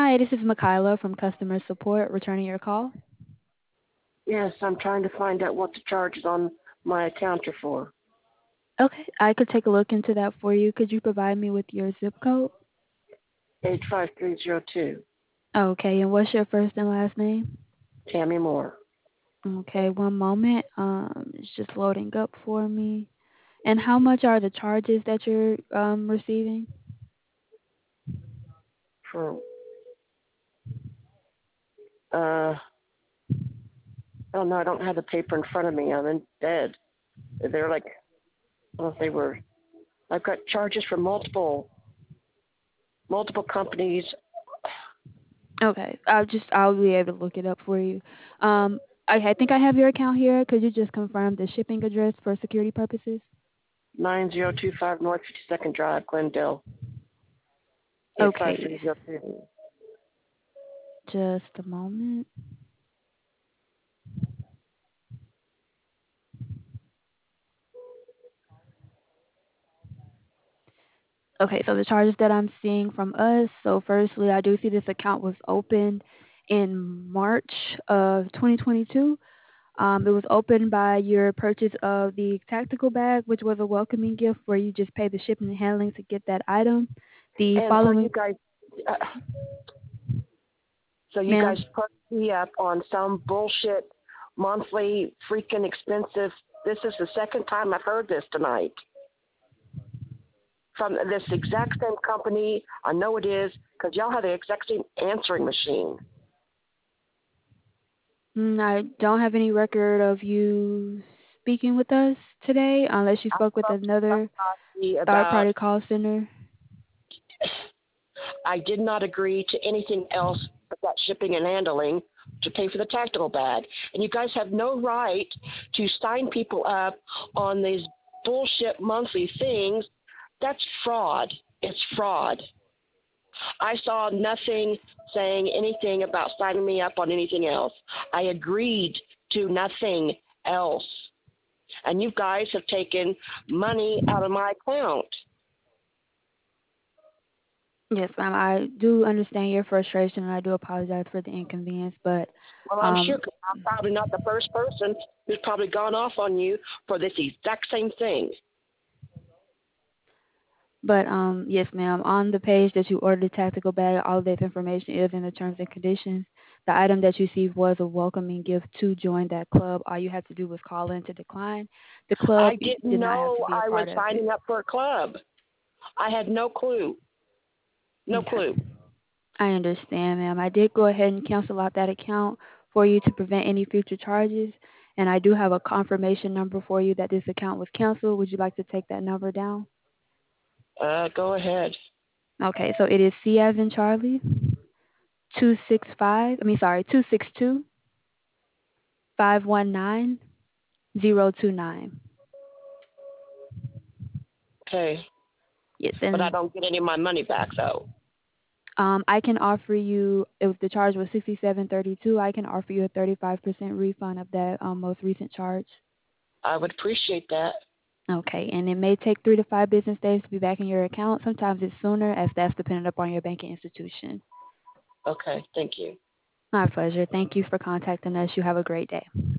Hi, this is Makayla from customer support returning your call. Yes, I'm trying to find out what the charges on my account are for. Okay, I could take a look into that for you. Could you provide me with your zip code? 85302. Okay, and what's your first and last name? Tammy Moore. Okay, one moment. It's just loading up for me. And how much are the charges that you're receiving? For, I don't know, I don't have the paper in front of me. I'm in bed. They're like, I don't know if they were, I've got charges from multiple companies. Okay, I'll be able to look it up for you. Um, I think I have your account here. Could you just confirm the shipping address for security purposes? 9025 North 52nd Drive, Glendale, Okay, 85302. just a moment. Okay, so the charges that I'm seeing from us. So firstly, I do see this account was opened in March of 2022. It was opened by your purchase of the tactical bag, which was a welcoming gift where you just pay the shipping and handling to get that item. The And so you following, guys, uh, so you ma'am. guys put me up on some bullshit monthly freaking expensive. This is the second time I've heard this tonight from this exact same company. I know it is because y'all have the exact same answering machine. I don't have any record of you speaking with us today, unless you I spoke with spoke to another somebody about. third-party call center. I did not agree to anything else but that shipping and handling to pay for the tactical bag. And you guys have no right to sign people up on these bullshit monthly things. That's fraud. It's fraud. I saw nothing saying anything about signing me up on anything else. I agreed to nothing else. And you guys have taken money out of my account. Yes, ma'am. I do understand your frustration, and I do apologize for the inconvenience. But, Well, I'm sure um, 'cause I'm probably not the first person who's probably gone off on you for this exact same thing. yes, ma'am. On the page that you ordered the tactical bag, all of that information is in the terms and conditions. The item that you received was a welcoming gift to join that club. All you had to do was call in to decline. The club I you didn't did not have to know be a I was part of it. signing up for a club. I had no clue. No Okay. clue. I understand, ma'am. I did go ahead and cancel out that account for you to prevent any future charges. And I do have a confirmation number for you that this account was canceled. Would you like to take that number down? Go ahead. Okay, so it is C as in Charlie, 262 519 029. Okay. Yes, But I and don't get any of my money back, though. I can offer you, if the charge was 67.32, I can offer you a 35% refund of that most recent charge. I would appreciate that. Okay, and it may take 3 to 5 business days to be back in your account. Sometimes it's sooner, as that's dependent upon your banking institution. Okay. Thank you. My pleasure. Thank you for contacting us. You have a great day.